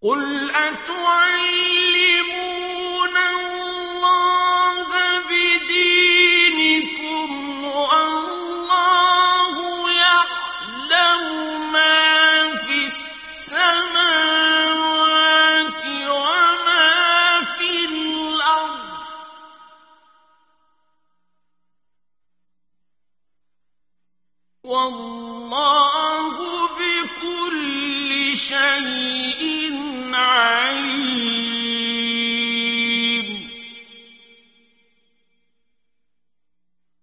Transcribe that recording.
قُلْ أَتُعَلِّمُونَ اللَّهَ بِدِينِكُمْ وَاللَّهُ يَعْلَمُ مَا فِي السَّمَاوَاتِ وَمَا فِي الْأَرْضِ ۚ والله